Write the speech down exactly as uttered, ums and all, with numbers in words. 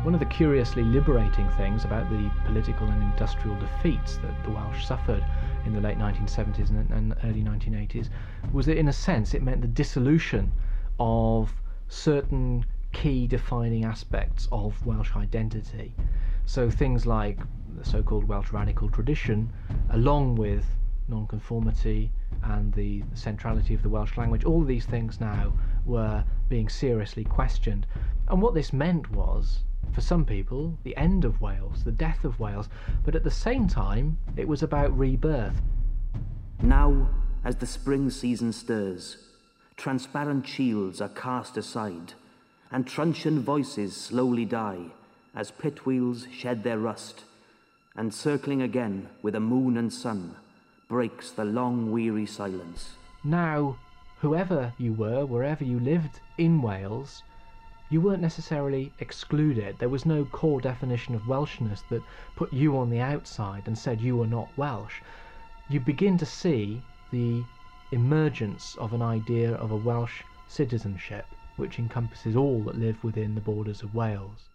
One of the curiously liberating things about the political and industrial defeats that the Welsh suffered in the late nineteen seventies and, and early nineteen eighties was that, in a sense, it meant the dissolution of certain key defining aspects of Welsh identity. So things like the so-called Welsh radical tradition, along with nonconformity and the centrality of the Welsh language, all of these things now were being seriously questioned. And what this meant was, for some people, the end of Wales, the death of Wales, but at the same time, it was about rebirth. Now, as the spring season stirs, transparent shields are cast aside, and truncheon voices slowly die, as pit wheels shed their rust, and circling again with a moon and sun, breaks the long weary silence. Now, whoever you were, wherever you lived in Wales, you weren't necessarily excluded. There was no core definition of Welshness that put you on the outside and said you were not Welsh. You begin to see the emergence of an idea of a Welsh citizenship, which encompasses all that live within the borders of Wales.